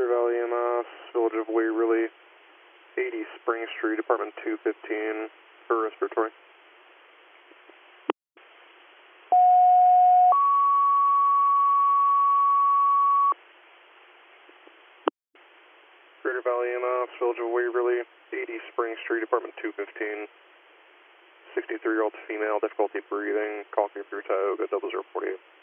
Greater Valley EMS, Village of Waverly, 80 Spring Street, Apartment 215, for respiratory. Greater Valley EMS, Village of Waverly, 80 Spring Street, Apartment 215, 63-year-old female, difficulty breathing, call through Tioga 0048.